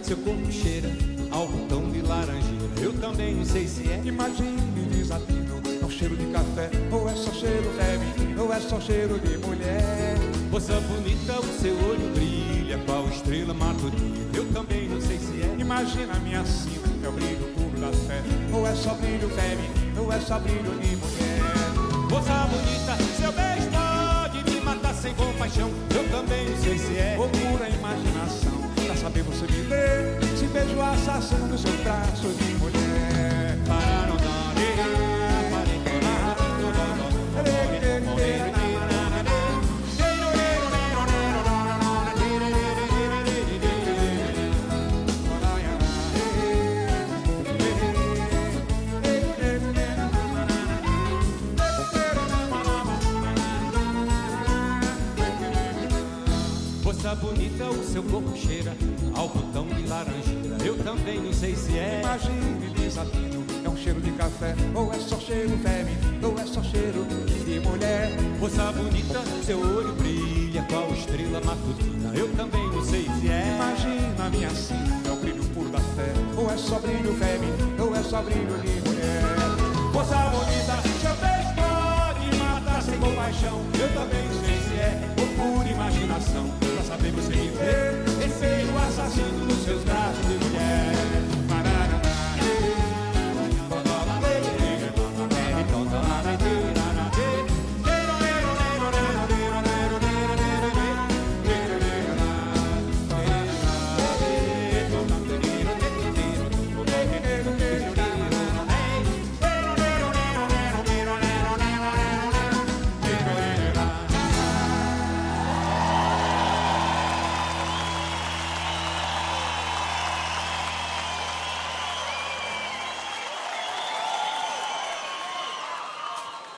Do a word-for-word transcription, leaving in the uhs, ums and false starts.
seu corpo cheira algodão de laranjeira. Eu também não sei se é. Imagine desatino, é um cheiro de café, ou é só cheiro feminino, ou é só cheiro de mulher. Moça bonita, o seu olho brilha qual estrela matutina. Eu também não sei se é. Imagina a minha sina, é o brilho puro da fé, ou é só brilho feminino, ou é só brilho de mulher. Moça bonita, seu beijo pode me matar sem compaixão. Eu também não sei se é. Ou pura imaginação, pra saber você me ver, se beijo assassino no seu braço de mulher. Para não dar moça bonita, o seu corpo cheira algodão de laranjeira. Eu também não sei se é. Imagine desatino, é um cheiro de café, ou é só cheiro feminino, ou é só cheiro de mulher. Moça bonita, seu olho brilha qual estrela matutina. Eu também não sei se é. Imagina a minha sina, é o brilho puro da fé, ou é só brilho feminino, ou é só brilho de mulher. Moça bonita, seu beijo pode matar sem compaixão. Eu também não sei se é. Ou pura imaginação, pra saber você me ver, esse beijo assassino nos seus braços